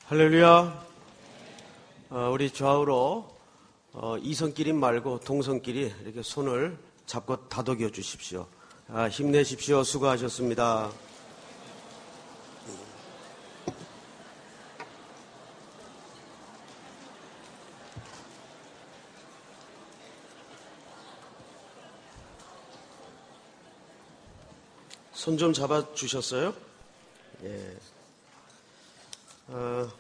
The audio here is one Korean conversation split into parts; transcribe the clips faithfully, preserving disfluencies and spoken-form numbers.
할렐루야. 어, 우리 좌우로 어, 이성끼리 말고 동성끼리 이렇게 손을 잡고 다독여 주십시오. 아, 힘내십시오. 수고하셨습니다. 손 좀 잡아 주셨어요? 예. 어,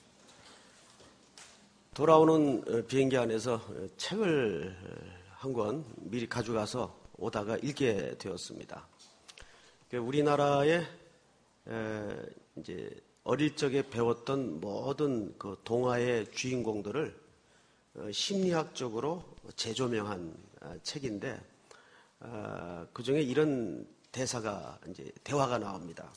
돌아오는 비행기 안에서 책을 한 권 미리 가져가서 오다가 읽게 되었습니다. 우리나라의 이제 어릴 적에 배웠던 모든 그 동화의 주인공들을 심리학적으로 재조명한 책인데, 그 중에 이런 대사가 이제 대화가 나옵니다.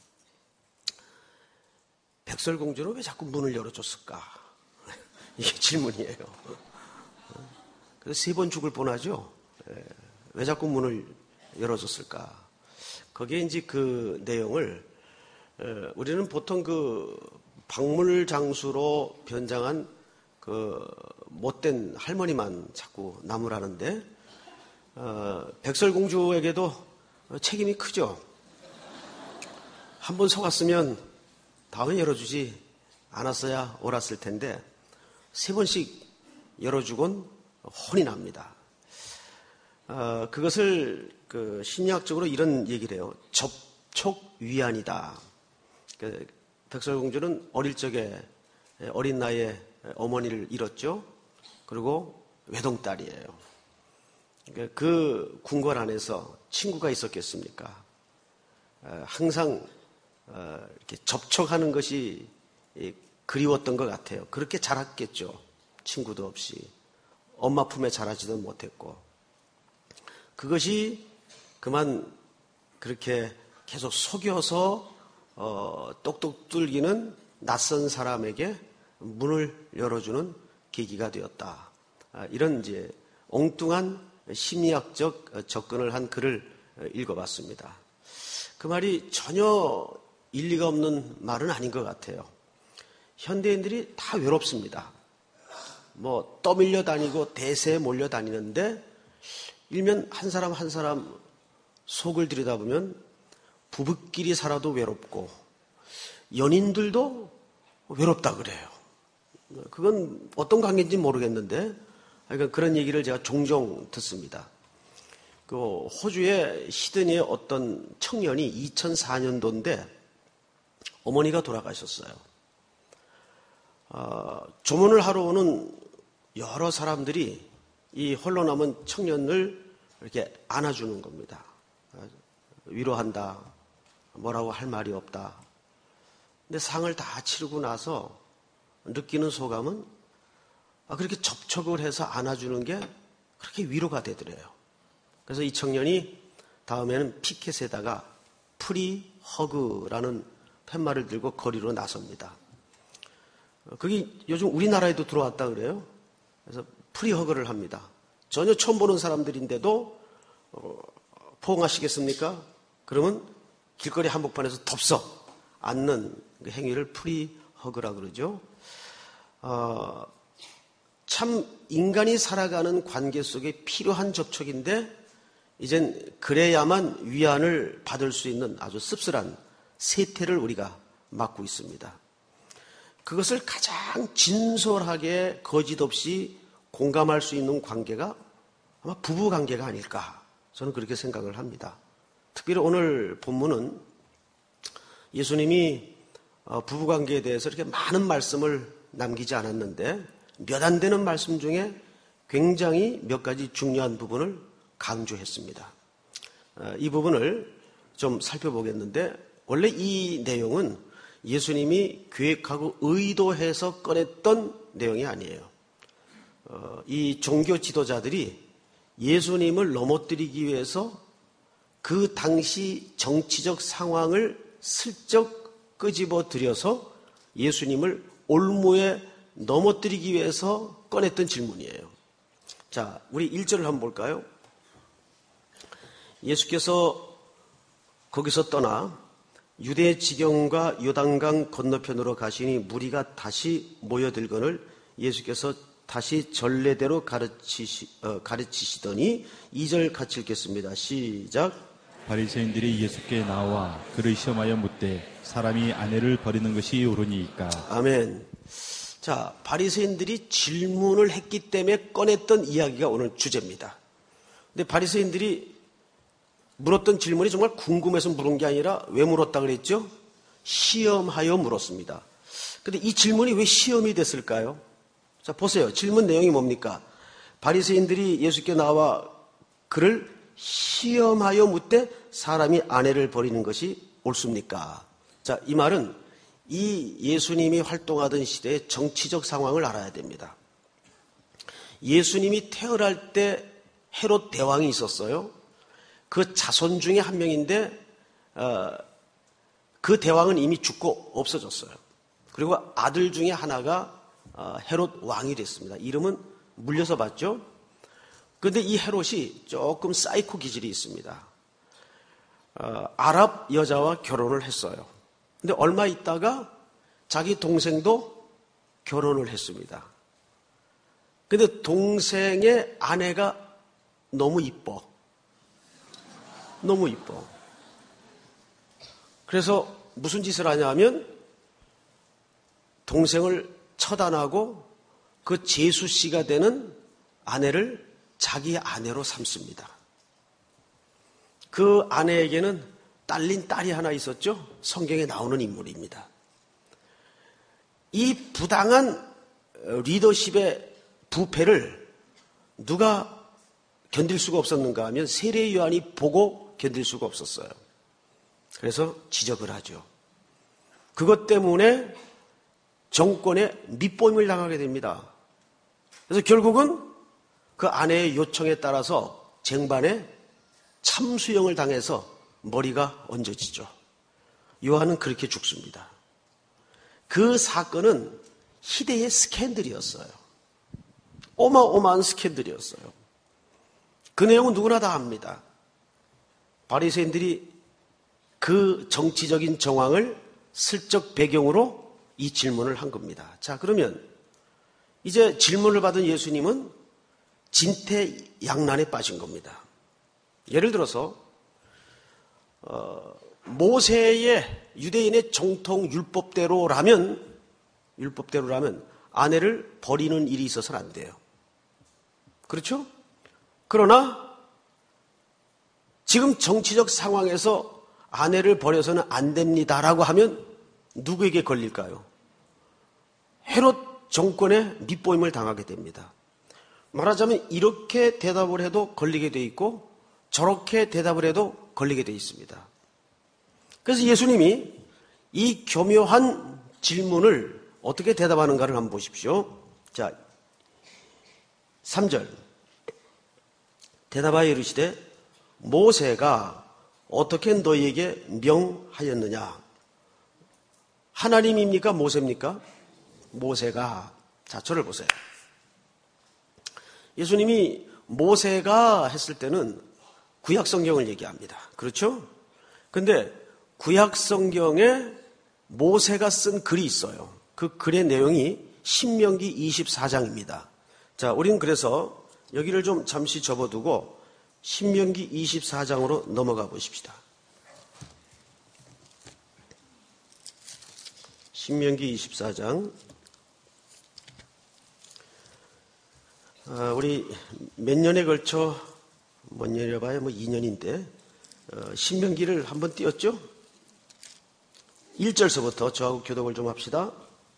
백설공주는 왜 자꾸 문을 열어줬을까? 이게 질문이에요. 그래서 세 번 죽을 뻔하죠. 왜 자꾸 문을 열어줬을까? 거기에 이제 그 내용을 우리는 보통 그 박물 장수로 변장한 그 못된 할머니만 자꾸 나무라는데, 어, 백설공주에게도 책임이 크죠. 한번 속았으면 다음에 열어주지 않았어야 옳았을 텐데 세 번씩 열어주곤 혼이 납니다. 어, 그것을 그 심리학적으로 이런 얘기를 해요. 접촉위안이다. 그 백설공주는 어릴 적에 어린 나이에 어머니를 잃었죠. 그리고 외동딸이에요. 그 궁궐 안에서 친구가 있었겠습니까? 어, 항상 어, 이렇게 접촉하는 것이 그리웠던 것 같아요. 그렇게 자랐겠죠. 친구도 없이. 엄마 품에 자라지도 못했고. 그것이 그만 그렇게 계속 속여서 어, 똑똑 뚫기는 낯선 사람에게 문을 열어주는 계기가 되었다. 아, 이런 이제 엉뚱한 심리학적 접근을 한 글을 읽어봤습니다. 그 말이 전혀 일리가 없는 말은 아닌 것 같아요. 현대인들이 다 외롭습니다. 뭐 떠밀려 다니고 대세에 몰려 다니는데 일면 한 사람 한 사람 속을 들여다보면 부부끼리 살아도 외롭고 연인들도 외롭다 그래요. 그건 어떤 관계인지 모르겠는데 그러니까 그런 얘기를 제가 종종 듣습니다. 그 호주의 시드니의 어떤 청년이 이천사 년도인데 어머니가 돌아가셨어요. 어, 조문을 하러 오는 여러 사람들이 이 홀로 남은 청년을 이렇게 안아주는 겁니다. 위로한다. 뭐라고 할 말이 없다. 근데 상을 다 치르고 나서 느끼는 소감은 아, 그렇게 접촉을 해서 안아주는 게 그렇게 위로가 되더래요. 그래서 이 청년이 다음에는 피켓에다가 프리 허그라는 팻말을 들고 거리로 나섭니다. 그게 요즘 우리나라에도 들어왔다 그래요. 그래서 프리 허그를 합니다. 전혀 처음 보는 사람들인데도 어, 포옹하시겠습니까? 그러면 길거리 한복판에서 덥석 앉는 그 행위를 프리 허그라 그러죠. 어, 참 인간이 살아가는 관계 속에 필요한 접촉인데 이젠 그래야만 위안을 받을 수 있는 아주 씁쓸한 세태를 우리가 맞고 있습니다. 그것을 가장 진솔하게 거짓 없이 공감할 수 있는 관계가 아마 부부 관계가 아닐까 저는 그렇게 생각을 합니다. 특별히 오늘 본문은 예수님이 부부 관계에 대해서 이렇게 많은 말씀을 남기지 않았는데 몇 안 되는 말씀 중에 굉장히 몇 가지 중요한 부분을 강조했습니다. 이 부분을 좀 살펴보겠는데 원래 이 내용은 예수님이 계획하고 의도해서 꺼냈던 내용이 아니에요. 이 종교 지도자들이 예수님을 넘어뜨리기 위해서 그 당시 정치적 상황을 슬쩍 끄집어 들여서 예수님을 올무에 넘어뜨리기 위해서 꺼냈던 질문이에요. 자, 우리 일 절을 한번 볼까요? 예수께서 거기서 떠나 유대 지경과 요단강 건너편으로 가시니 무리가 다시 모여들거늘 예수께서 다시 전례대로 가르치시, 어, 가르치시더니 이 절 같이 읽겠습니다. 시작. 바리새인들이 예수께 나와 그를 시험하여 묻되 사람이 아내를 버리는 것이 옳으니까. 아멘. 자, 바리새인들이 질문을 했기 때문에 꺼냈던 이야기가 오늘 주제입니다. 근데 바리새인들이 물었던 질문이 정말 궁금해서 물은 게 아니라 왜 물었다 그랬죠? 시험하여 물었습니다. 근데 이 질문이 왜 시험이 됐을까요? 자, 보세요. 질문 내용이 뭡니까? 바리새인들이 예수께 나와 그를 시험하여 묻되 사람이 아내를 버리는 것이 옳습니까? 자, 이 말은 이 예수님이 활동하던 시대의 정치적 상황을 알아야 됩니다. 예수님이 태어날 때 헤롯 대왕이 있었어요. 그 자손 중에 한 명인데 어, 그 대왕은 이미 죽고 없어졌어요. 그리고 아들 중에 하나가 어, 헤롯 왕이 됐습니다. 이름은 물려서 봤죠. 그런데 이 헤롯이 조금 사이코 기질이 있습니다. 어, 아랍 여자와 결혼을 했어요. 근데 얼마 있다가 자기 동생도 결혼을 했습니다. 근데 동생의 아내가 너무 이뻐. 너무 이뻐. 그래서 무슨 짓을 하냐 하면 동생을 처단하고 그 제수씨가 되는 아내를 자기 아내로 삼습니다. 그 아내에게는 딸린 딸이 하나 있었죠. 성경에 나오는 인물입니다. 이 부당한 리더십의 부패를 누가 견딜 수가 없었는가 하면 세례 요한이 보고 견딜 수가 없었어요. 그래서 지적을 하죠. 그것 때문에 정권에 밑보임을 당하게 됩니다. 그래서 결국은 그 아내의 요청에 따라서 쟁반에 참수형을 당해서 머리가 얹어지죠. 요한은 그렇게 죽습니다. 그 사건은 희대의 스캔들이었어요. 어마어마한 스캔들이었어요. 그 내용은 누구나 다 압니다. 바리새인들이 그 정치적인 정황을 슬쩍 배경으로 이 질문을 한 겁니다. 자, 그러면 이제 질문을 받은 예수님은 진퇴양난에 빠진 겁니다. 예를 들어서 어, 모세의 유대인의 정통 율법대로라면 율법대로라면 아내를 버리는 일이 있어서는 안 돼요. 그렇죠? 그러나 지금 정치적 상황에서 아내를 버려서는 안 됩니다라고 하면 누구에게 걸릴까요? 헤롯 정권의 밑보임을 당하게 됩니다. 말하자면 이렇게 대답을 해도 걸리게 돼 있고 저렇게 대답을 해도 걸리게 돼 있습니다. 그래서 예수님이 이 교묘한 질문을 어떻게 대답하는가를 한번 보십시오. 자, 삼 절. 대답하여 이르시되 모세가 어떻게 너희에게 명하였느냐? 하나님입니까? 모세입니까? 모세가. 자, 저를 보세요. 예수님이 모세가 했을 때는 구약 성경을 얘기합니다. 그렇죠? 근데 구약 성경에 모세가 쓴 글이 있어요. 그 글의 내용이 신명기 이십사 장입니다. 자, 우리는 그래서 여기를 좀 잠시 접어두고 신명기 이십사 장으로 넘어가 보십시다. 신명기 이십사 장. 아, 우리 몇 년에 걸쳐, 몇 년이라 봐야 뭐 이 년인데, 어, 신명기를 한번 띄웠죠? 일 절서부터 저하고 교독을 좀 합시다.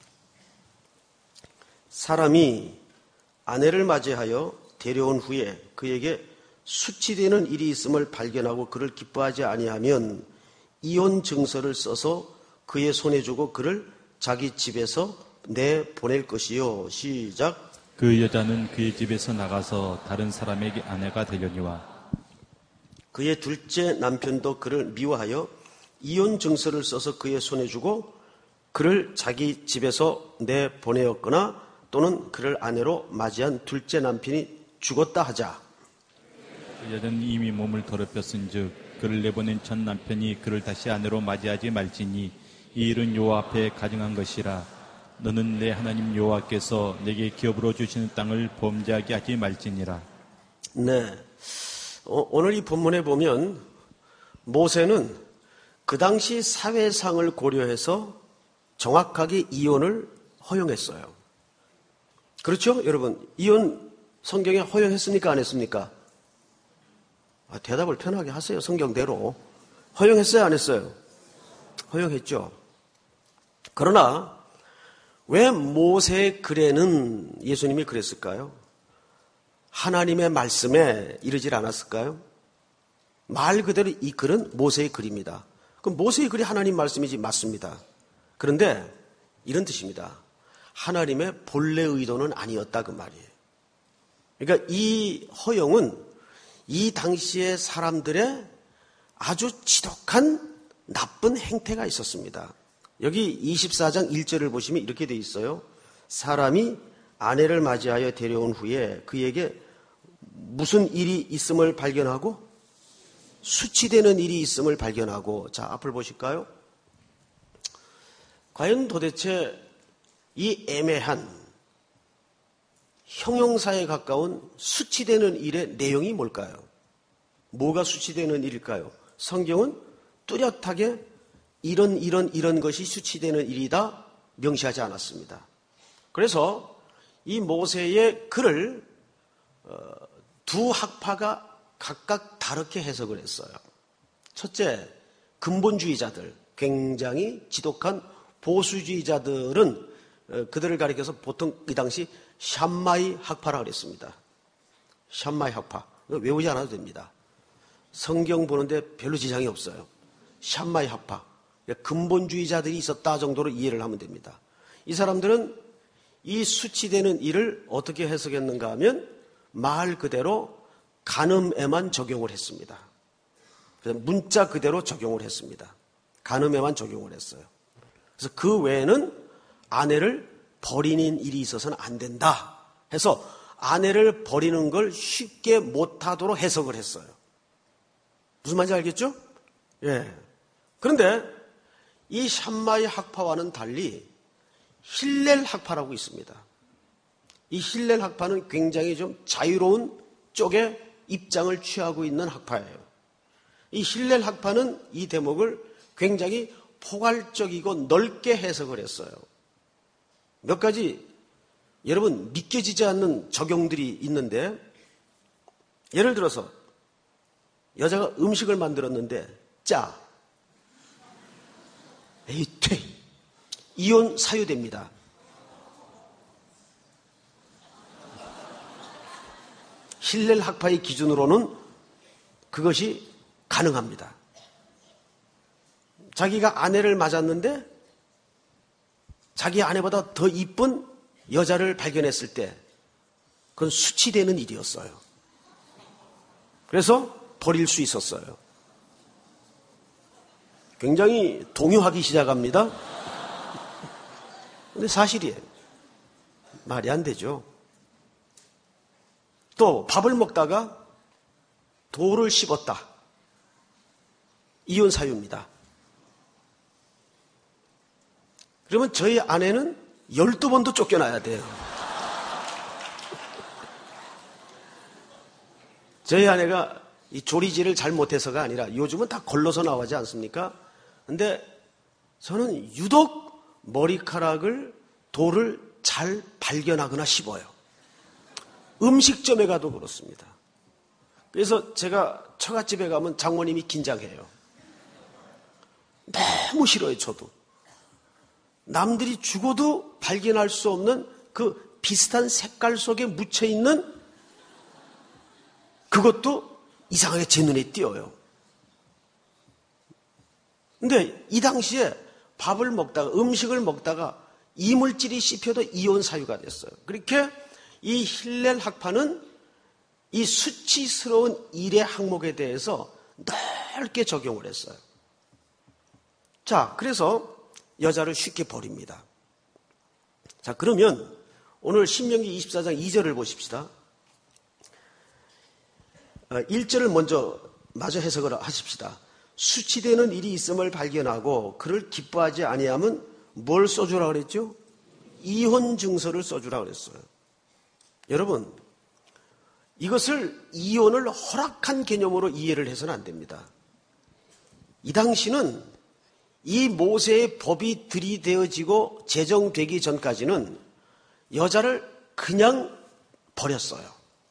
사람이 아내를 맞이하여 데려온 후에 그에게 수치되는 일이 있음을 발견하고 그를 기뻐하지 아니하면 이혼 증서를 써서 그의 손에 주고 그를 자기 집에서 내보낼 것이요. 시작. 그 여자는 그의 집에서 나가서 다른 사람에게 아내가 되려니와 그의 둘째 남편도 그를 미워하여 이혼 증서를 써서 그의 손에 주고 그를 자기 집에서 내보내었거나 또는 그를 아내로 맞이한 둘째 남편이 죽었다 하자. 그 여자는 이미 몸을 더럽혔은즉 그를 내보낸 첫 남편이 그를 다시 아내로 맞이하지 말지니 이 일은 여호와 앞에 가증한 것이라. 너는 내 하나님 여호와께서 내게 기업으로 주시는 땅을 범죄하게 하지 말지니라. 네, 어, 오늘 이 본문에 보면 모세는 그 당시 사회상을 고려해서 정확하게 이혼을 허용했어요. 그렇죠? 여러분, 이혼 성경에 허용했습니까? 안 했습니까? 아, 대답을 편하게 하세요. 성경대로. 허용했어요? 안 했어요? 허용했죠. 그러나 왜 모세의 글에는 예수님이 그랬을까요? 하나님의 말씀에 이르질 않았을까요? 말 그대로 이 글은 모세의 글입니다. 그럼 모세의 글이 하나님 말씀이지 맞습니다. 그런데 이런 뜻입니다. 하나님의 본래 의도는 아니었다 그 말이에요. 그러니까 이 허용은 이 당시의 사람들의 아주 지독한 나쁜 행태가 있었습니다. 여기 이십사 장 일 절을 보시면 이렇게 돼 있어요. 사람이 아내를 맞이하여 데려온 후에 그에게 무슨 일이 있음을 발견하고 수치되는 일이 있음을 발견하고. 자, 앞을 보실까요? 과연 도대체 이 애매한 형용사에 가까운 수치되는 일의 내용이 뭘까요? 뭐가 수치되는 일일까요? 성경은 뚜렷하게 이런 이런 이런 것이 수치되는 일이다 명시하지 않았습니다. 그래서 이 모세의 글을 두 학파가 각각 다르게 해석을 했어요. 첫째, 근본주의자들, 굉장히 지독한 보수주의자들은 그들을 가리켜서 보통 이 당시 샴마이 학파라고 그랬습니다. 샴마이 학파. 외우지 않아도 됩니다. 성경 보는데 별로 지장이 없어요. 샴마이 학파. 근본주의자들이 있었다 정도로 이해를 하면 됩니다. 이 사람들은 이 수치되는 일을 어떻게 해석했는가 하면 말 그대로 간음에만 적용을 했습니다. 그래서 문자 그대로 적용을 했습니다. 간음에만 적용을 했어요. 그래서 그 외에는 아내를 버리는 일이 있어서는 안 된다 해서 아내를 버리는 걸 쉽게 못하도록 해석을 했어요. 무슨 말인지 알겠죠? 예. 그런데 이 샴마이 학파와는 달리 힐렐 학파라고 있습니다. 이 힐렐 학파는 굉장히 좀 자유로운 쪽의 입장을 취하고 있는 학파예요. 이 힐렐 학파는 이 대목을 굉장히 포괄적이고 넓게 해석을 했어요. 몇 가지 여러분 믿겨지지 않는 적용들이 있는데, 예를 들어서 여자가 음식을 만들었는데 짜, 에이 퇴, 이혼 사유됩니다. 힐렐 학파의 기준으로는 그것이 가능합니다. 자기가 아내를 맞았는데 자기 아내보다 더 이쁜 여자를 발견했을 때 그건 수치되는 일이었어요. 그래서 버릴 수 있었어요. 굉장히 동요하기 시작합니다. 근데 사실이에요. 말이 안 되죠. 또 밥을 먹다가 돌을 씹었다. 이혼 사유입니다. 그러면 저희 아내는 열두 번도 쫓겨나야 돼요. 저희 아내가 이 조리질을 잘 못해서가 아니라 요즘은 다 걸러서 나오지 않습니까? 근데 저는 유독 머리카락을, 돌을 잘 발견하거나 씹어요. 음식점에 가도 그렇습니다. 그래서 제가 처갓집에 가면 장모님이 긴장해요. 너무 싫어요, 저도. 남들이 죽어도 발견할 수 없는 그 비슷한 색깔 속에 묻혀있는 그것도 이상하게 제 눈에 띄어요. 근데 이 당시에 밥을 먹다가, 음식을 먹다가 이물질이 씹혀도 이혼 사유가 됐어요. 그렇게 이 힐렐 학파는 이 수치스러운 일의 항목에 대해서 넓게 적용을 했어요. 자, 그래서 여자를 쉽게 버립니다. 자, 그러면 오늘 신명기 이십사 장 이 절을 보십시다. 일 절을 먼저 마저 해석을 하십시다. 수치되는 일이 있음을 발견하고 그를 기뻐하지 아니하면 뭘 써주라 그랬죠? 이혼 증서를 써주라 그랬어요. 여러분, 이것을 이혼을 허락한 개념으로 이해를 해서는 안 됩니다. 이 당시는 이 모세의 법이 들이대어지고 제정되기 전까지는 여자를 그냥 버렸어요.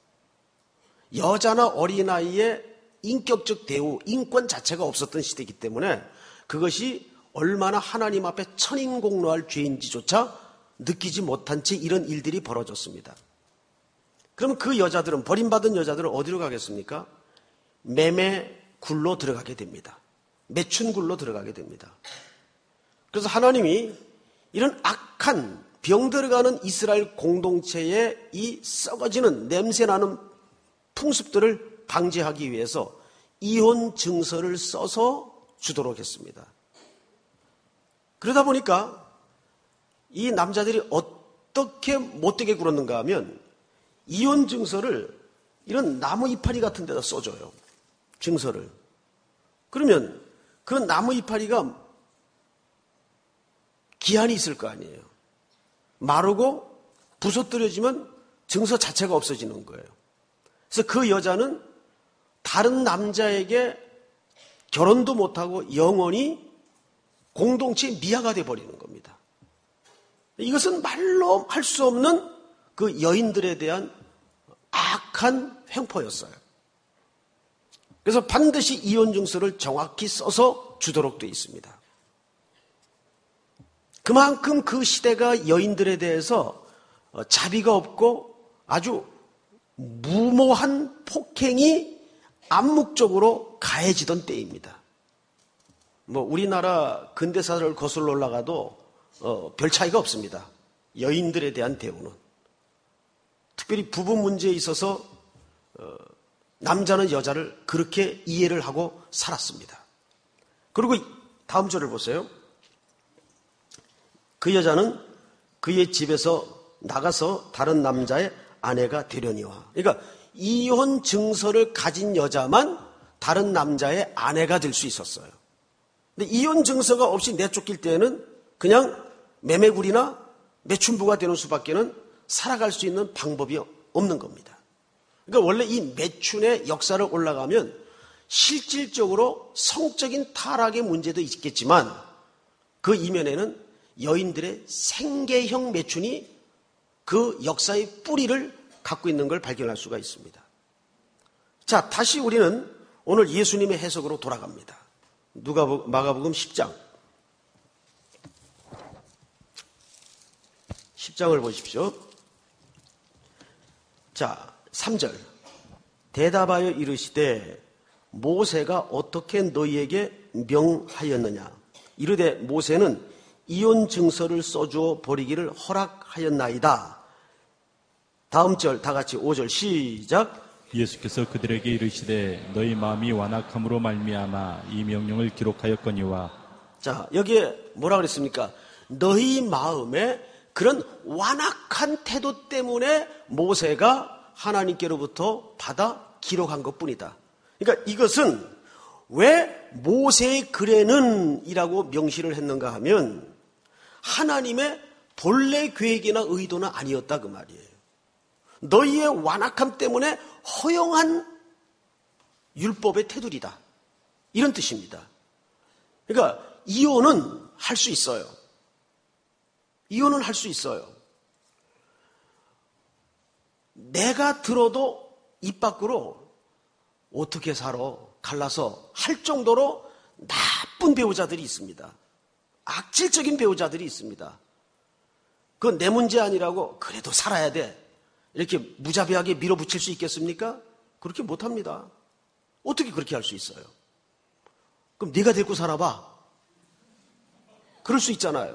여자나 어린아이의 인격적 대우, 인권 자체가 없었던 시대이기 때문에 그것이 얼마나 하나님 앞에 천인공노할 죄인지조차 느끼지 못한 채 이런 일들이 벌어졌습니다. 그럼 그 여자들은, 버림받은 여자들은 어디로 가겠습니까? 매매 굴로 들어가게 됩니다. 매춘 굴로 들어가게 됩니다. 그래서 하나님이 이런 악한 병들어가는 이스라엘 공동체의 이 썩어지는 냄새나는 풍습들을 방지하기 위해서 이혼 증서를 써서 주도록 했습니다. 그러다 보니까 이 남자들이 어떻게 못되게 굴었는가 하면 이혼 증서를 이런 나무 이파리 같은 데다 써줘요. 증서를. 그러면 그 나무 이파리가 기한이 있을 거 아니에요. 마르고 부서뜨려지면 증서 자체가 없어지는 거예요. 그래서 그 여자는 다른 남자에게 결혼도 못하고 영원히 공동체의 미아가 돼버리는 겁니다. 이것은 말로 할 수 없는 그 여인들에 대한 악한 횡포였어요. 그래서 반드시 이혼 증서를 정확히 써서 주도록 되어 있습니다. 그만큼 그 시대가 여인들에 대해서 자비가 없고 아주 무모한 폭행이 암묵적으로 가해지던 때입니다. 뭐 우리나라 근대사를 거슬러 올라가도 어, 별 차이가 없습니다. 여인들에 대한 대우는. 특별히 부부 문제에 있어서 어, 남자는 여자를 그렇게 이해를 하고 살았습니다. 그리고 다음 절을 보세요. 그 여자는 그의 집에서 나가서 다른 남자의 아내가 되려니와. 그러니까 이혼 증서를 가진 여자만 다른 남자의 아내가 될 수 있었어요. 근데 이혼 증서가 없이 내쫓길 때는 그냥 매매굴이나 매춘부가 되는 수밖에는 살아갈 수 있는 방법이 없는 겁니다. 그러니까 원래 이 매춘의 역사를 올라가면 실질적으로 성적인 타락의 문제도 있겠지만 그 이면에는 여인들의 생계형 매춘이 그 역사의 뿌리를 갖고 있는 걸 발견할 수가 있습니다. 자, 다시 우리는 오늘 예수님의 해석으로 돌아갑니다. 누가복음, 마가복음 십 장. 십 장을 보십시오. 자, 삼 절. 대답하여 이르시되 모세가 어떻게 너희에게 명하였느냐. 이르되 모세는 이혼 증서를 써주어 버리기를 허락하였나이다. 다음 절 다 같이 오 절 시작. 예수께서 그들에게 이르시되 너희 마음이 완악함으로 말미암아 이 명령을 기록하였거니와. 자, 여기에 뭐라 그랬습니까? 너희 마음에 그런 완악한 태도 때문에 모세가 하나님께로부터 받아 기록한 것뿐이다. 그러니까 이것은 왜 모세의 글에는 이라고 명시를 했는가 하면 하나님의 본래 계획이나 의도는 아니었다 그 말이에요. 너희의 완악함 때문에 허용한 율법의 테두리다. 이런 뜻입니다. 그러니까 이혼은 할 수 있어요. 이혼은 할 수 있어요. 내가 들어도 입 밖으로 어떻게 살아 갈라서 할 정도로 나쁜 배우자들이 있습니다. 악질적인 배우자들이 있습니다. 그건 내 문제 아니라고 그래도 살아야 돼. 이렇게 무자비하게 밀어붙일 수 있겠습니까? 그렇게 못합니다. 어떻게 그렇게 할 수 있어요? 그럼 네가 데리고 살아봐. 그럴 수 있잖아요.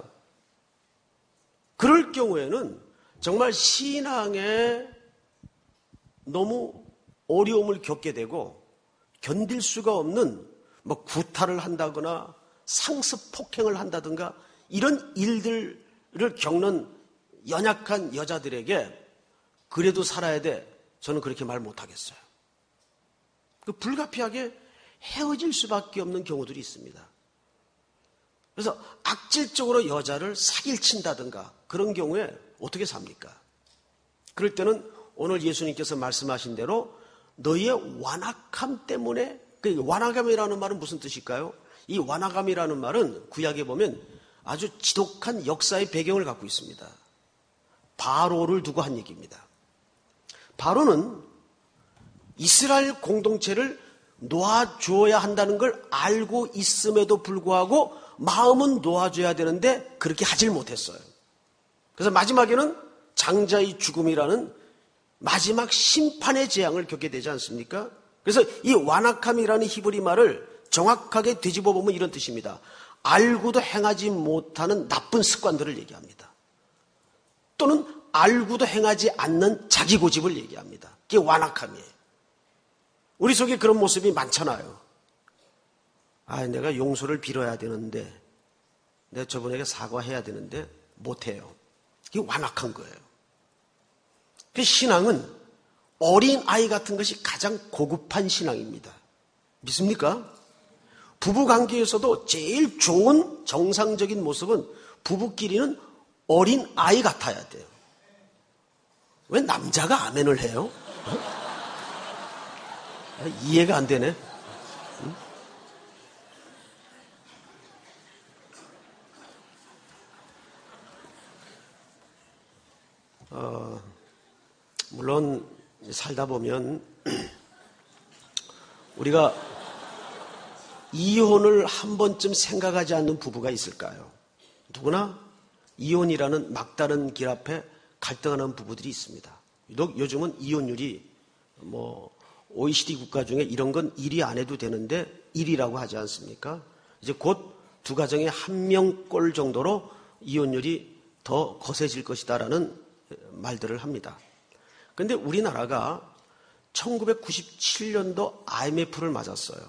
그럴 경우에는 정말 신앙에 너무 어려움을 겪게 되고 견딜 수가 없는 뭐 구타를 한다거나 상습 폭행을 한다든가 이런 일들을 겪는 연약한 여자들에게 그래도 살아야 돼. 저는 그렇게 말 못하겠어요. 그 불가피하게 헤어질 수밖에 없는 경우들이 있습니다. 그래서 악질적으로 여자를 사기를 친다든가 그런 경우에 어떻게 삽니까? 그럴 때는 오늘 예수님께서 말씀하신 대로 너희의 완악함 때문에, 그 완악함이라는 말은 무슨 뜻일까요? 이 완악함이라는 말은 구약에 보면 아주 지독한 역사의 배경을 갖고 있습니다. 바로를 두고 한 얘기입니다. 바로는 이스라엘 공동체를 놓아주어야 한다는 걸 알고 있음에도 불구하고 마음은 놓아줘야 되는데 그렇게 하질 못했어요. 그래서 마지막에는 장자의 죽음이라는 마지막 심판의 재앙을 겪게 되지 않습니까? 그래서 이 완악함이라는 히브리 말을 정확하게 뒤집어 보면 이런 뜻입니다. 알고도 행하지 못하는 나쁜 습관들을 얘기합니다. 또는 알고도 행하지 않는 자기 고집을 얘기합니다. 그게 완악함이에요. 우리 속에 그런 모습이 많잖아요. 아, 내가 용서를 빌어야 되는데, 내가 저분에게 사과해야 되는데 못해요. 이게 완악한 거예요. 그 신앙은 어린 아이 같은 것이 가장 고급한 신앙입니다. 믿습니까? 부부 관계에서도 제일 좋은 정상적인 모습은 부부끼리는 어린 아이 같아야 돼요. 왜 남자가 아멘을 해요? 어? 이해가 안 되네. 응? 어, 물론 살다 보면 우리가 이혼을 한 번쯤 생각하지 않는 부부가 있을까요? 누구나 이혼이라는 막다른 길 앞에 갈등하는 부부들이 있습니다. 유독 요즘은 이혼율이 뭐 오이시디 국가 중에 이런 건 일 위 안 해도 되는데 일 위라고 하지 않습니까? 이제 곧 두 가정에 한 명꼴 정도로 이혼율이 더 거세질 것이다라는 말들을 합니다. 그런데 우리나라가 천구백구십칠 년도 아이엠에프를 맞았어요.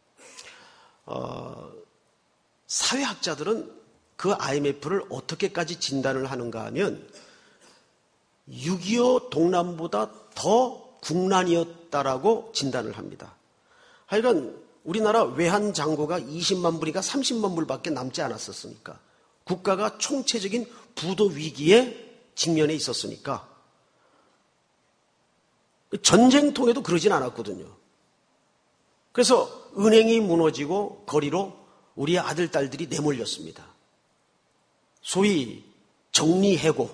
어, 사회학자들은 그 아이엠에프를 어떻게까지 진단을 하는가 하면 육이오 동남보다 더 국난이었다라고 진단을 합니다. 하여간 우리나라 외환장고가 이십만 불이니까 삼십만 불밖에 남지 않았었으니까 국가가 총체적인 부도 위기에 직면해 있었으니까 전쟁통에도 그러진 않았거든요. 그래서 은행이 무너지고 거리로 우리의 아들, 딸들이 내몰렸습니다. 소위 정리해고,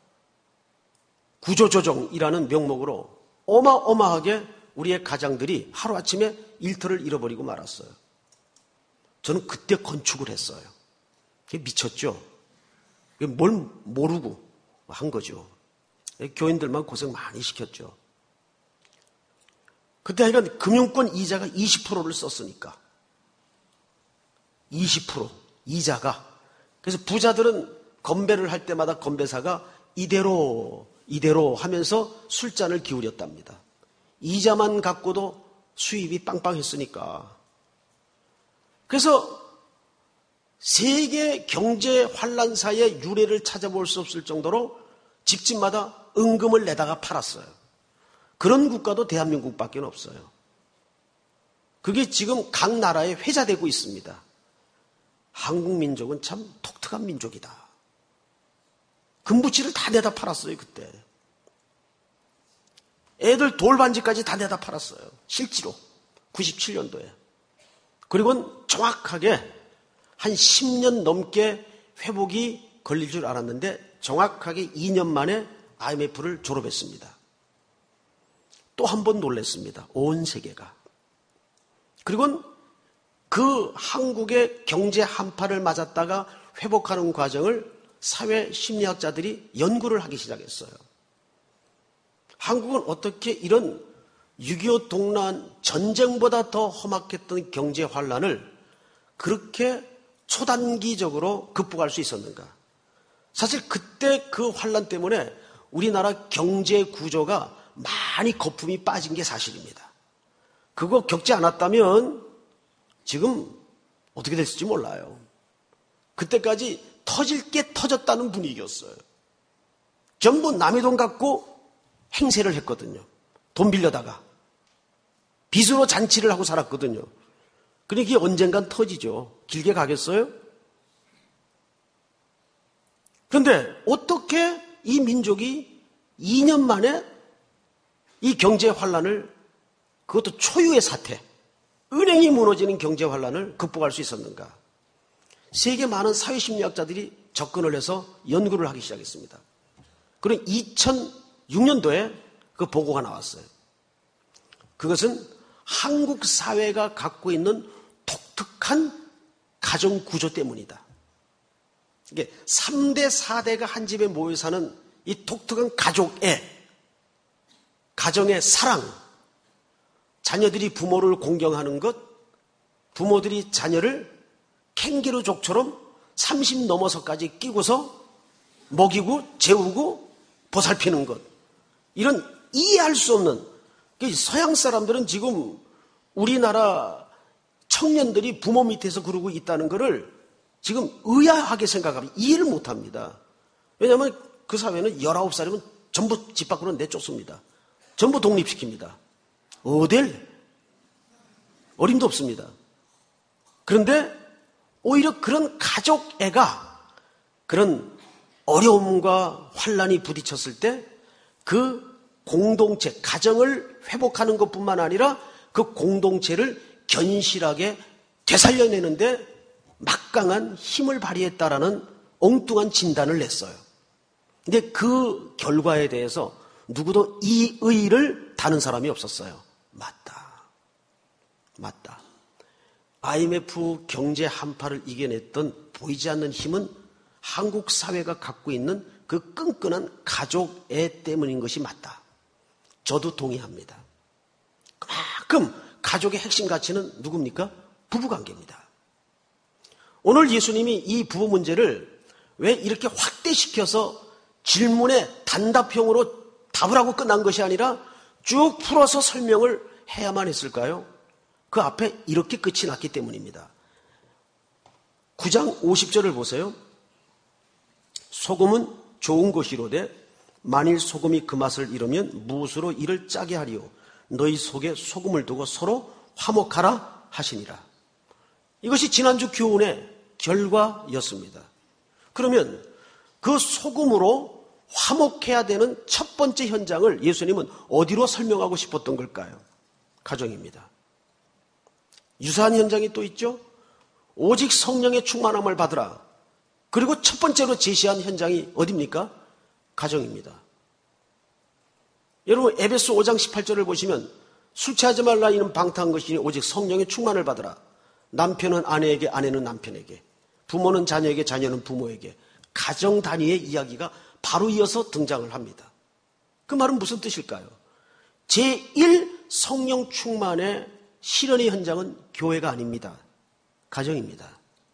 구조조정이라는 명목으로 어마어마하게 우리의 가장들이 하루아침에 일터를 잃어버리고 말았어요. 저는 그때 건축을 했어요. 그게 미쳤죠. 뭘 모르고 한 거죠. 교인들만 고생 많이 시켰죠. 그때 하여간 금융권 이자가 이십 퍼센트를 썼으니까. 이십 퍼센트 이자가. 그래서 부자들은 건배를 할 때마다 건배사가 이대로 이대로 하면서 술잔을 기울였답니다. 이자만 갖고도 수입이 빵빵했으니까. 그래서 세계 경제 환란사의 유래를 찾아볼 수 없을 정도로 집집마다 은금을 내다가 팔았어요. 그런 국가도 대한민국밖에 없어요. 그게 지금 각 나라에 회자되고 있습니다. 한국 민족은 참 독특한 민족이다. 금부치를 다 내다 팔았어요, 그때. 애들 돌반지까지 다 내다 팔았어요. 실제로. 구십칠 년도에. 그리고는 정확하게 한 십 년 넘게 회복이 걸릴 줄 알았는데 정확하게 이 년 만에 아이엠에프를 졸업했습니다. 또 한 번 놀랐습니다. 온 세계가. 그리고는 그 한국의 경제 한파를 맞았다가 회복하는 과정을 사회 심리학자들이 연구를 하기 시작했어요. 한국은 어떻게 이런 육이오 동란 전쟁보다 더 험악했던 경제 환란을 그렇게 초단기적으로 극복할 수 있었는가? 사실 그때 그 환란 때문에 우리나라 경제 구조가 많이 거품이 빠진 게 사실입니다. 그거 겪지 않았다면 지금 어떻게 됐을지 몰라요. 그때까지 터질 게 터졌다는 분위기였어요. 전부 남의 돈 갖고 행세를 했거든요. 돈 빌려다가. 빚으로 잔치를 하고 살았거든요. 그러니까 이게 언젠간 터지죠. 길게 가겠어요? 그런데 어떻게 이 민족이 이 년 만에 이 경제 환란을, 그것도 초유의 사태, 은행이 무너지는 경제 환란을 극복할 수 있었는가? 세계 많은 사회심리학자들이 접근을 해서 연구를 하기 시작했습니다. 그럼 이천육 년도에 그 보고가 나왔어요. 그것은 한국 사회가 갖고 있는 독특한 가정 구조 때문이다. 이게 삼 대, 사 대가 한 집에 모여 사는 이 독특한 가족의, 가정의 사랑, 자녀들이 부모를 공경하는 것, 부모들이 자녀를 캥기루족처럼 삼십 넘어서까지 끼고서 먹이고 재우고 보살피는 것, 이런 이해할 수 없는, 서양 사람들은 지금 우리나라 청년들이 부모 밑에서 그러고 있다는 것을 지금 의아하게 생각하면 이해를 못합니다. 왜냐하면 그 사회는 열아홉 살이면 전부 집 밖으로 내쫓습니다. 전부 독립시킵니다. 어딜? 어림도 없습니다. 그런데 오히려 그런 가족애가 그런 어려움과 환란이 부딪혔을 때 그 공동체, 가정을 회복하는 것뿐만 아니라 그 공동체를 견실하게 되살려내는데 막강한 힘을 발휘했다라는 엉뚱한 진단을 냈어요. 근데 그 결과에 대해서 누구도 이 의의를 다는 사람이 없었어요. 맞다. 맞다. 아이엠에프 경제 한파를 이겨냈던 보이지 않는 힘은 한국 사회가 갖고 있는 그 끈끈한 가족애 때문인 것이 맞다. 저도 동의합니다. 그만큼 가족의 핵심 가치는 누굽니까? 부부관계입니다. 오늘 예수님이 이 부부 문제를 왜 이렇게 확대시켜서 질문에 단답형으로 답을 하고 끝난 것이 아니라 쭉 풀어서 설명을 해야만 했을까요? 그 앞에 이렇게 끝이 났기 때문입니다. 구 장 오십 절을 보세요. 소금은 좋은 것이로되 만일 소금이 그 맛을 잃으면 무엇으로 이를 짜게 하리요? 너희 속에 소금을 두고 서로 화목하라 하시니라. 이것이 지난주 교훈의 결과였습니다. 그러면 그 소금으로 화목해야 되는 첫 번째 현장을 예수님은 어디로 설명하고 싶었던 걸까요? 가정입니다. 유사한 현장이 또 있죠. 오직 성령의 충만함을 받으라. 그리고 첫 번째로 제시한 현장이 어디입니까? 가정입니다. 여러분 에베소 오 장 십팔 절을 보시면 술 취하지 말라 이는 방탕한 것이니 오직 성령의 충만을 받으라. 남편은 아내에게, 아내는 남편에게, 부모는 자녀에게, 자녀는 부모에게. 가정 단위의 이야기가 바로 이어서 등장을 합니다. 그 말은 무슨 뜻일까요? 제일 성령 충만의 실현의 현장은 교회가 아닙니다. 가정입니다.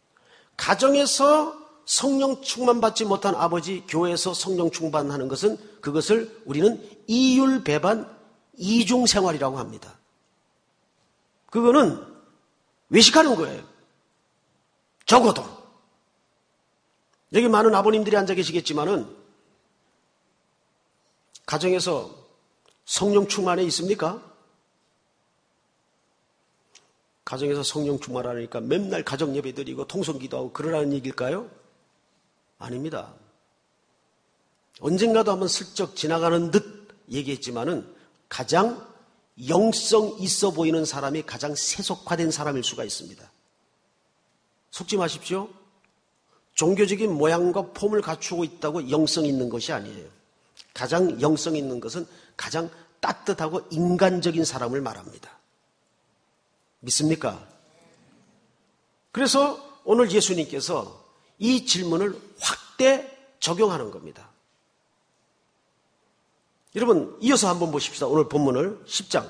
가정에서 성령 충만받지 못한 아버지, 교회에서 성령 충만하는 것은 그것을 우리는 이율배반 이중생활이라고 합니다. 그거는 외식하는 거예요. 적어도. 여기 많은 아버님들이 앉아 계시겠지만은 가정에서 성령 충만에 있습니까? 가정에서 성령 충만하니까 맨날 가정 예배 드리고 통성기도하고 그러라는 얘기일까요? 아닙니다. 언젠가도 한번 슬쩍 지나가는 듯 얘기했지만은 가장 영성 있어 보이는 사람이 가장 세속화된 사람일 수가 있습니다. 속지 마십시오. 종교적인 모양과 폼을 갖추고 있다고 영성 있는 것이 아니에요. 가장 영성 있는 것은 가장 따뜻하고 인간적인 사람을 말합니다. 믿습니까? 그래서 오늘 예수님께서 이 질문을 확대 적용하는 겁니다. 여러분 이어서 한번 보십시다. 오늘 본문을 십 장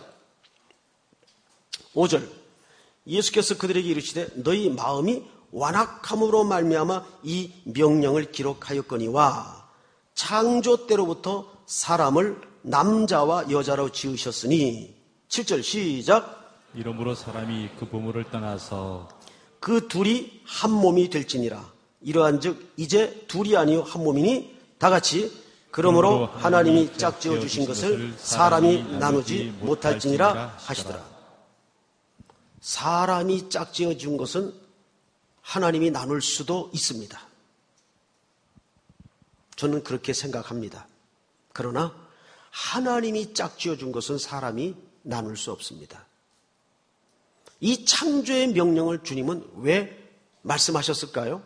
오 절 예수께서 그들에게 이르시되 너희 마음이 완악함으로 말미암아 이 명령을 기록하였거니와 창조 때로부터 사람을 남자와 여자로 지으셨으니 칠 절 시작 이러므로 사람이 그 부모를 떠나서 그 둘이 한 몸이 될지니라 이러한즉 이제 둘이 아니요 한 몸이니 다같이 그러므로 하나님이 짝지어 주신 것을 사람이 나누지 못할지니라 하시더라. 사람이 짝지어 준 것은 하나님이 나눌 수도 있습니다. 저는 그렇게 생각합니다. 그러나 하나님이 짝지어 준 것은 사람이 나눌 수 없습니다. 이 창조의 명령을 주님은 왜 말씀하셨을까요?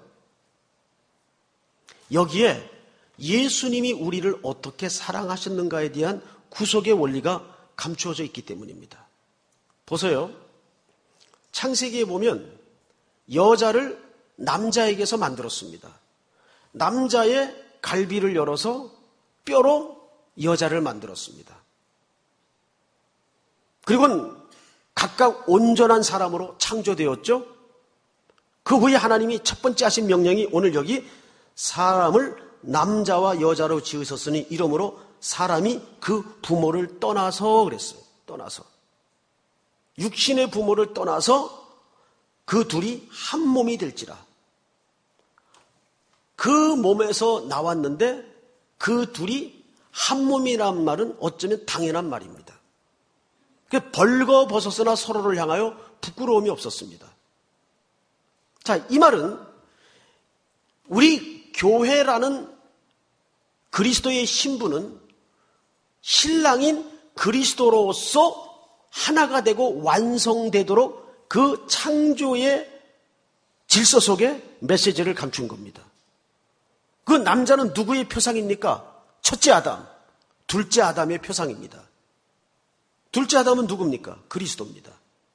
여기에 예수님이 우리를 어떻게 사랑하셨는가에 대한 구속의 원리가 감추어져 있기 때문입니다. 보세요. 창세기에 보면 여자를 남자에게서 만들었습니다. 남자의 갈비를 열어서 뼈로 여자를 만들었습니다. 그리고 각각 온전한 사람으로 창조되었죠. 그 후에 하나님이 첫 번째 하신 명령이 오늘 여기 사람을 남자와 여자로 지으셨으니 이러므로 사람이 그 부모를 떠나서 그랬어요. 떠나서. 육신의 부모를 떠나서 그 둘이 한 몸이 될지라. 그 몸에서 나왔는데 그 둘이 한 몸이란 말은 어쩌면 당연한 말입니다. 벌거벗었으나 서로를 향하여 부끄러움이 없었습니다. 자, 이 말은 우리 교회라는 그리스도의 신부는 신랑인 그리스도로서 하나가 되고 완성되도록 그 창조의 질서 속에 메시지를 감춘 겁니다. 그 남자는 누구의 표상입니까? 첫째 아담, 둘째 아담의 표상입니다. 둘째 아담은 누굽니까? 그리스도입니다.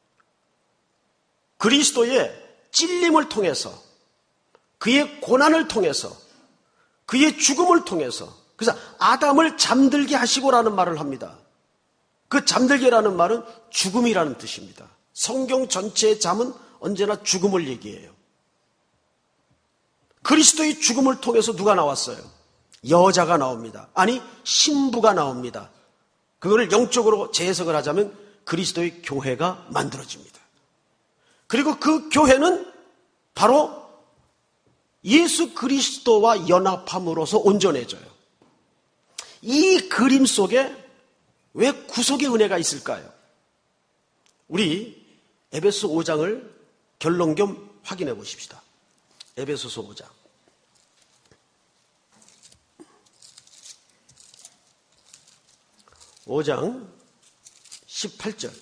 그리스도의 찔림을 통해서, 그의 고난을 통해서, 그의 죽음을 통해서, 그래서 아담을 잠들게 하시고라는 말을 합니다. 그 잠들게라는 말은 죽음이라는 뜻입니다. 성경 전체의 잠은 언제나 죽음을 얘기해요. 그리스도의 죽음을 통해서 누가 나왔어요? 여자가 나옵니다. 아니, 신부가 나옵니다. 그거를 영적으로 재해석을 하자면 그리스도의 교회가 만들어집니다. 그리고 그 교회는 바로 예수 그리스도와 연합함으로써 온전해져요. 이 그림 속에 왜 구속의 은혜가 있을까요? 우리 에베소 오 장을 결론 겸 확인해 보십시다. 에베소서 오 장. 오 장 십팔 절.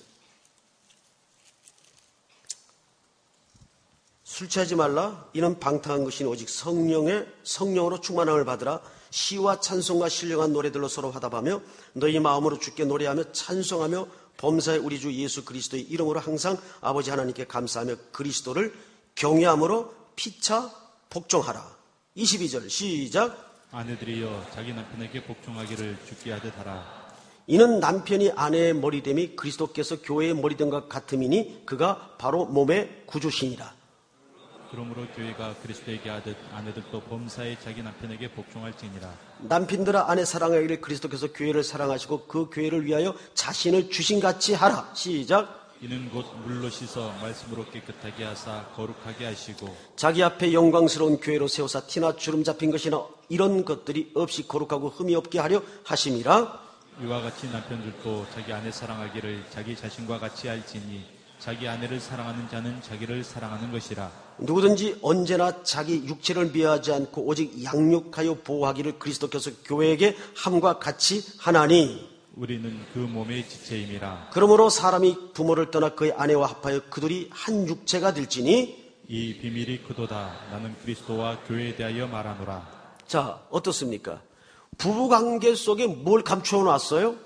술 취하지 말라. 이는 방탕한 것이니 오직 성령의 성령으로 충만함을 받으라. 시와 찬송과 신령한 노래들로 서로 화답하며 너희 마음으로 주께 노래하며 찬송하며 범사의 우리 주 예수 그리스도의 이름으로 항상 아버지 하나님께 감사하며 그리스도를 경외함으로 피차 복종하라. 이십이 절 시작. 아내들이여 자기 남편에게 복종하기를 주께 하듯 하라. 이는 남편이 아내의 머리됨이 그리스도께서 교회의 머리됨과 같음이니 그가 바로 몸의 구주시니라. 그러므로 교회가 그리스도에게 하듯 아내들도 범사에 자기 남편에게 복종할지니라. 남편들아 아내 사랑하기를 그리스도께서 교회를 사랑하시고 그 교회를 위하여 자신을 주신같이 하라. 시작. 이는 곧 물로 씻어 말씀으로 깨끗하게 하사 거룩하게 하시고 자기 앞에 영광스러운 교회로 세우사 티나 주름 잡힌 것이나 이런 것들이 없이 거룩하고 흠이 없게 하려 하심이라. 이와 같이 남편들도 자기 아내 사랑하기를 자기 자신과 같이 할지니 자기 아내를 사랑하는 자는 자기를 사랑하는 것이라. 누구든지 언제나 자기 육체를 미워하지 않고 오직 양육하여 보호하기를 그리스도께서 교회에게 함과 같이 하나니 우리는 그 몸의 지체임이라. 그러므로 사람이 부모를 떠나 그의 아내와 합하여 그들이 한 육체가 될지니 이 비밀이 크도다. 나는 그리스도와 교회에 대하여 말하노라. 자, 어떻습니까? 부부관계 속에 뭘 감추어 놨어요?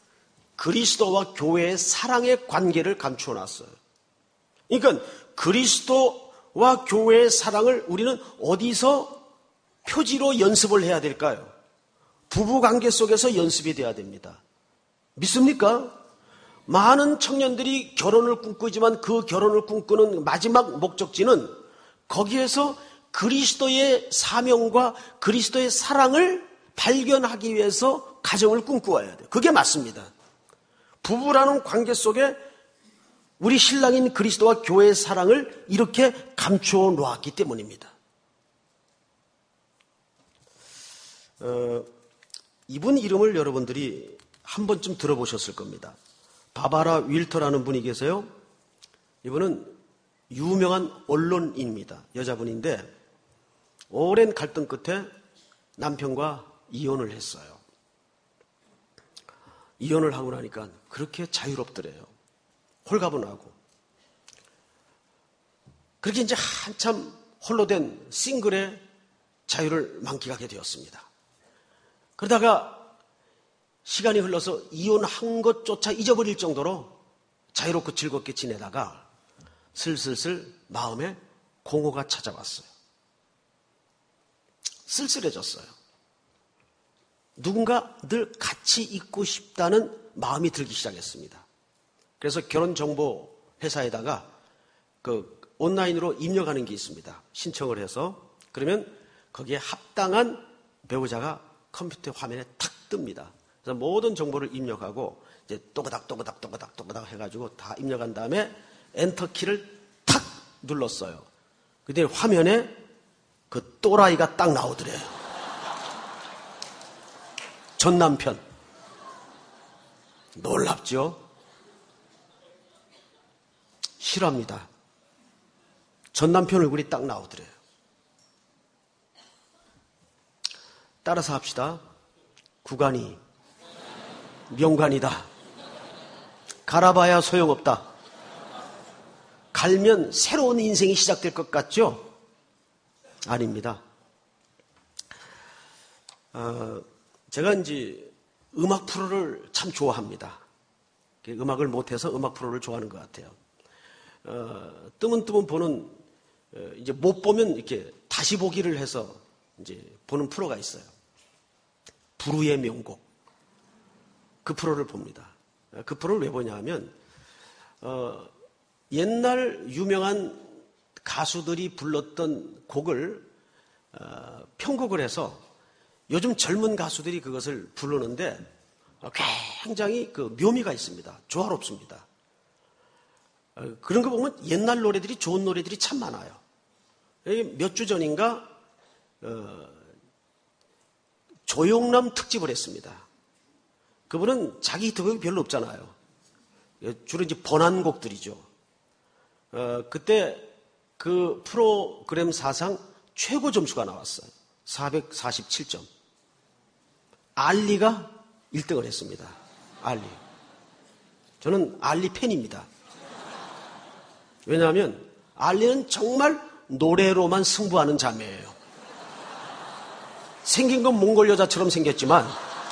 그리스도와 교회의 사랑의 관계를 감추어 놨어요. 그러니까 그리스도와 교회의 사랑을 우리는 어디서 표지로 연습을 해야 될까요? 부부관계 속에서 연습이 돼야 됩니다. 믿습니까? 많은 청년들이 결혼을 꿈꾸지만 그 결혼을 꿈꾸는 마지막 목적지는 거기에서 그리스도의 사명과 그리스도의 사랑을 발견하기 위해서 가정을 꿈꾸어야 돼요. 그게 맞습니다. 부부라는 관계 속에 우리 신랑인 그리스도와 교회의 사랑을 이렇게 감추어 놓았기 때문입니다. 어, 이분 이름을 여러분들이 한 번쯤 들어보셨을 겁니다. 바바라 윌터라는 분이 계세요. 이분은 유명한 언론인입니다. 여자분인데 오랜 갈등 끝에 남편과 이혼을 했어요. 이혼을 하고 나니까 그렇게 자유롭더래요. 홀가분하고. 그렇게 이제 한참 홀로 된 싱글의 자유를 만끽하게 되었습니다. 그러다가 시간이 흘러서 이혼한 것조차 잊어버릴 정도로 자유롭고 즐겁게 지내다가 슬슬슬 마음에 공허가 찾아왔어요. 쓸쓸해졌어요. 누군가 늘 같이 있고 싶다는 마음이 들기 시작했습니다. 그래서 결혼정보회사에다가 그 온라인으로 입력하는 게 있습니다. 신청을 해서. 그러면 거기에 합당한 배우자가 컴퓨터 화면에 탁 뜹니다. 그래서 모든 정보를 입력하고 이제 또그닥 또그닥 또그닥 또그닥 해가지고 다 입력한 다음에 엔터 키를 탁 눌렀어요. 근데 화면에 그 또라이가 딱 나오더래요. 전 남편. 놀랍죠? 싫어합니다. 전 남편 얼굴이 딱 나오더래요. 따라서 합시다. 구간이 명간이다. 갈아봐야 소용없다. 갈면 새로운 인생이 시작될 것 같죠? 아닙니다. 어, 제가 이제 음악 프로를 참 좋아합니다. 음악을 못해서 음악 프로를 좋아하는 것 같아요. 어, 뜨문뜨문 보는, 어, 이제 못 보면 이렇게 다시 보기를 해서 이제 보는 프로가 있어요. 불후의 명곡. 그 프로를 봅니다. 그 프로를 왜 보냐 하면, 어, 옛날 유명한 가수들이 불렀던 곡을, 어, 편곡을 해서 요즘 젊은 가수들이 그것을 부르는데 굉장히 그 묘미가 있습니다. 조화롭습니다. 어, 그런 거 보면 옛날 노래들이 좋은 노래들이 참 많아요. 몇 주 전인가, 어, 조용남 특집을 했습니다. 그분은 자기 히트곡이 별로 없잖아요. 주로 이제 번안곡들이죠. 어, 그때 그 프로그램 사상 최고 점수가 나왔어요. 사백사십칠 점. 알리가 일 등을 했습니다. 알리. 저는 알리 팬입니다. 왜냐하면 알리는 정말 노래로만 승부하는 자매예요. 생긴 건 몽골 여자처럼 생겼지만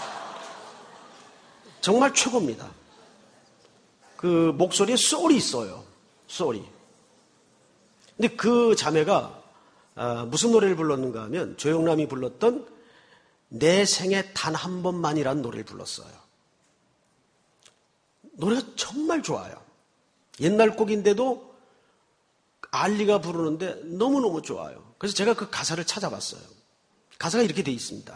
정말 최고입니다. 그 목소리에 소울이 있어요. 소울이. 근데 그 자매가 아, 무슨 노래를 불렀는가 하면 조영남이 불렀던 내 생에 단 한 번만이라는 노래를 불렀어요. 노래가 정말 좋아요. 옛날 곡인데도 알리가 부르는데 너무너무 좋아요. 그래서 제가 그 가사를 찾아봤어요. 가사가 이렇게 돼 있습니다.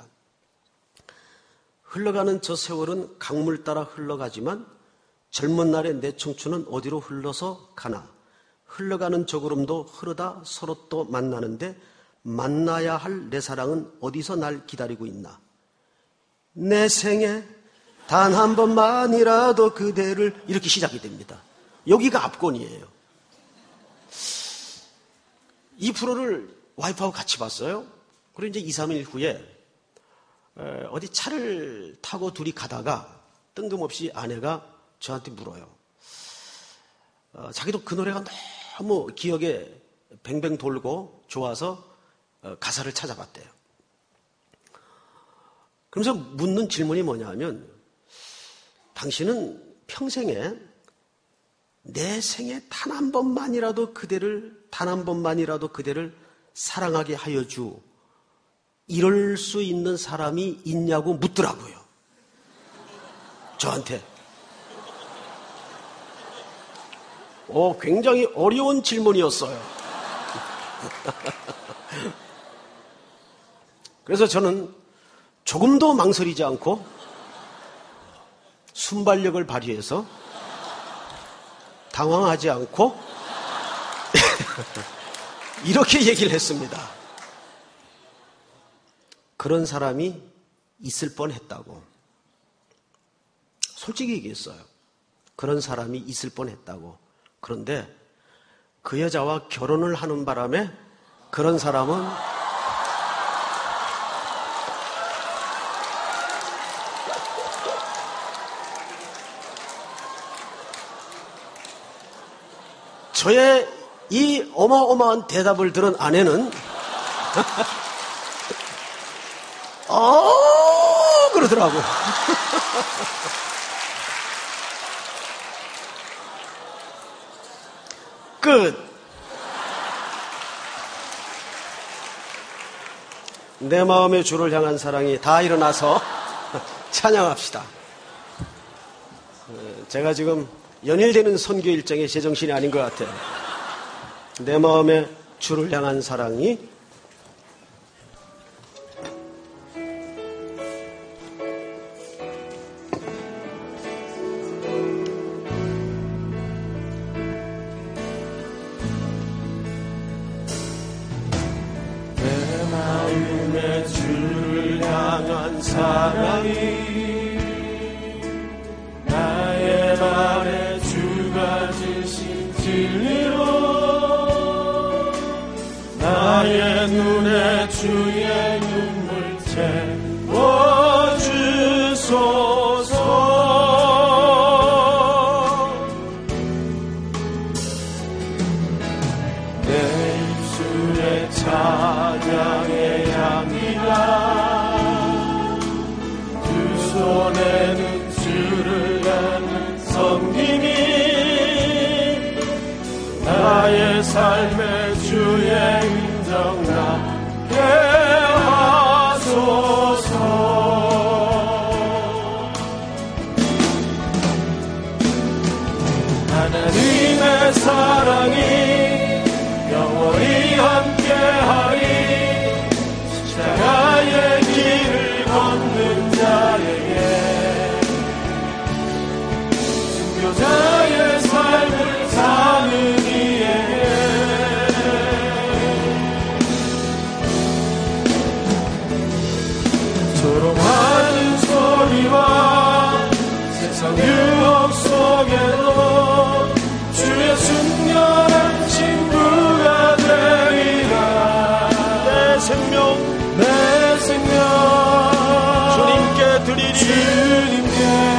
흘러가는 저 세월은 강물 따라 흘러가지만 젊은 날의 내 청춘은 어디로 흘러서 가나. 흘러가는 저 구름도 흐르다 서로 또 만나는데 만나야 할 내 사랑은 어디서 날 기다리고 있나. 내 생에 단 한 번만이라도 그대를 이렇게 시작이 됩니다. 여기가 압권이에요. 이 프로를 와이프하고 같이 봤어요. 그리고 이제 이, 삼 일 후에 어디 차를 타고 둘이 가다가 뜬금없이 아내가 저한테 물어요. 어, 자기도 그 노래가 너무 기억에 뱅뱅 돌고 좋아서 어, 가사를 찾아봤대요. 그러면서 묻는 질문이 뭐냐 하면 당신은 평생에 내 생에 단 한 번만이라도 그대를 단 한 번만이라도 그대를 사랑하게 하여 주 이럴 수 있는 사람이 있냐고 묻더라고요. 저한테. 오, 굉장히 어려운 질문이었어요. 그래서 저는 조금도 망설이지 않고 순발력을 발휘해서 당황하지 않고 이렇게 얘기를 했습니다. 그런 사람이 있을 뻔했다고. 솔직히 얘기했어요. 그런 사람이 있을 뻔했다고. 그런데 그 여자와 결혼을 하는 바람에 그런 사람은 저의 이 어마어마한 대답을 들은 아내는 어 그러더라고. 끝. 내 마음의 주를 향한 사랑이 다 일어나서 찬양합시다. 제가 지금 연일되는 선교 일정에 제정신이 아닌 것 같아요. 내 마음의 주를 향한 사랑이 내 마음의 주를 향한 사랑이 나의 말에 주가 주신 진리로 나의 눈에 주의 눈물 채워주소서. 내 입술에 찬양의 향기가 두 손에는 주를 향한 섬김이 나의 삶의 주의 인정 나게 하소서. 하나님의 사랑이 영원히 함께하리. 십자가의 길을 걷는 자에게 순교자의 삶을 사는 이에게 조롱하는 소리와 세상 유혹 속에도 주의 순결한 친구가 되리라. 내 생명 내 생명 주님께 드리리. 주님께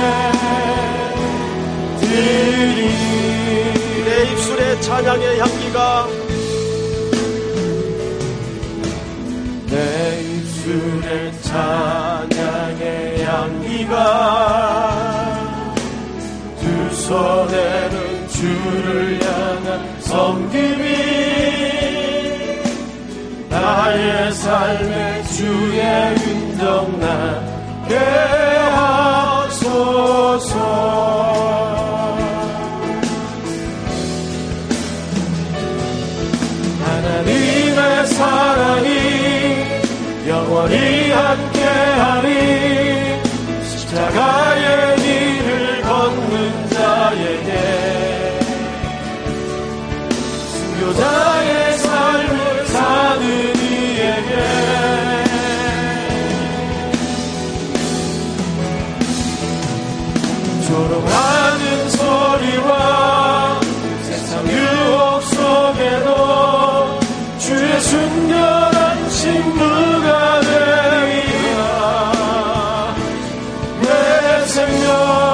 드리리. 내 입술에 찬양의 향기가 내 입술에 찬양의 향기가 두 손에는 주를 향한 섬김이 나의 삶의 주의 인정 나게 하소서. 하나님의 사랑이 영원히 함께하리. 십자가의 길을 걷는 자에게 순교자의 삶을 사는 이에게 조롱하는 소리와 세상 유혹 속에도 주의 순결한 친구가 되리라. 내 생명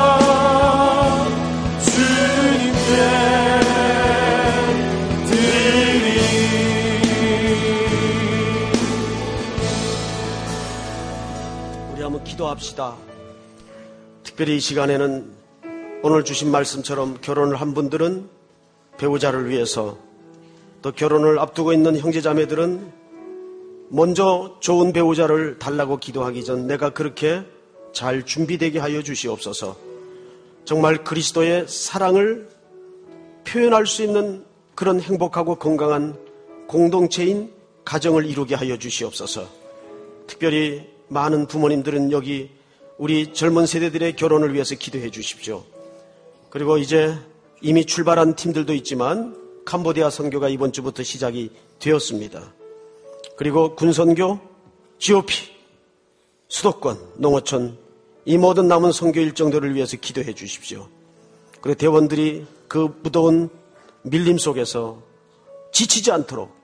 주님께 드리리. 우리 한번 기도합시다. 특별히 이 시간에는 오늘 주신 말씀처럼 결혼을 한 분들은 배우자를 위해서, 또 결혼을 앞두고 있는 형제자매들은 먼저 좋은 배우자를 달라고 기도하기 전 내가 그렇게 잘 준비되게 하여 주시옵소서. 정말 그리스도의 사랑을 표현할 수 있는 그런 행복하고 건강한 공동체인 가정을 이루게 하여 주시옵소서. 특별히 많은 부모님들은 여기 우리 젊은 세대들의 결혼을 위해서 기도해 주십시오. 그리고 이제 이미 출발한 팀들도 있지만 캄보디아 선교가 이번 주부터 시작이 되었습니다. 그리고 군선교, 지오피, 수도권, 농어촌 이 모든 남은 선교 일정들을 위해서 기도해 주십시오. 그리고 대원들이 그 무더운 밀림 속에서 지치지 않도록